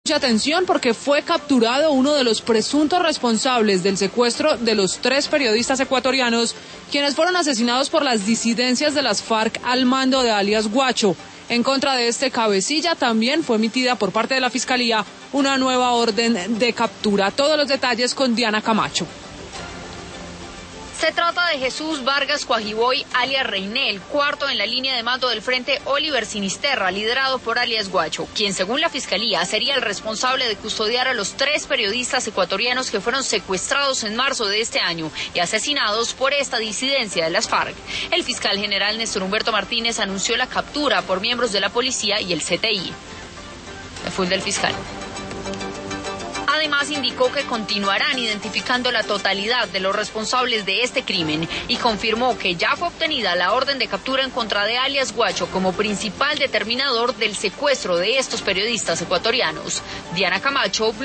Mucha atención porque fue capturado uno de los presuntos responsables del secuestro de los 3 periodistas ecuatorianos, quienes fueron asesinados por las disidencias de las FARC al mando de alias Guacho. En contra de este cabecilla también fue emitida por parte de la Fiscalía una nueva orden de captura. Todos los detalles con Diana Camacho. Se trata de Jesús Vargas Cuajiboy, alias Reinel, cuarto en la línea de mando del Frente Oliver Sinisterra, liderado por alias Guacho, quien según la Fiscalía sería el responsable de custodiar a los 3 periodistas ecuatorianos que fueron secuestrados en marzo de este año y asesinados por esta disidencia de las FARC. El fiscal general Néstor Humberto Martínez anunció la captura por miembros de la policía y el CTI. Fue el del fiscal. Además, indicó que continuarán identificando la totalidad de los responsables de este crimen y confirmó que ya fue obtenida la orden de captura en contra de alias Guacho como principal determinador del secuestro de estos periodistas ecuatorianos. Diana Camacho.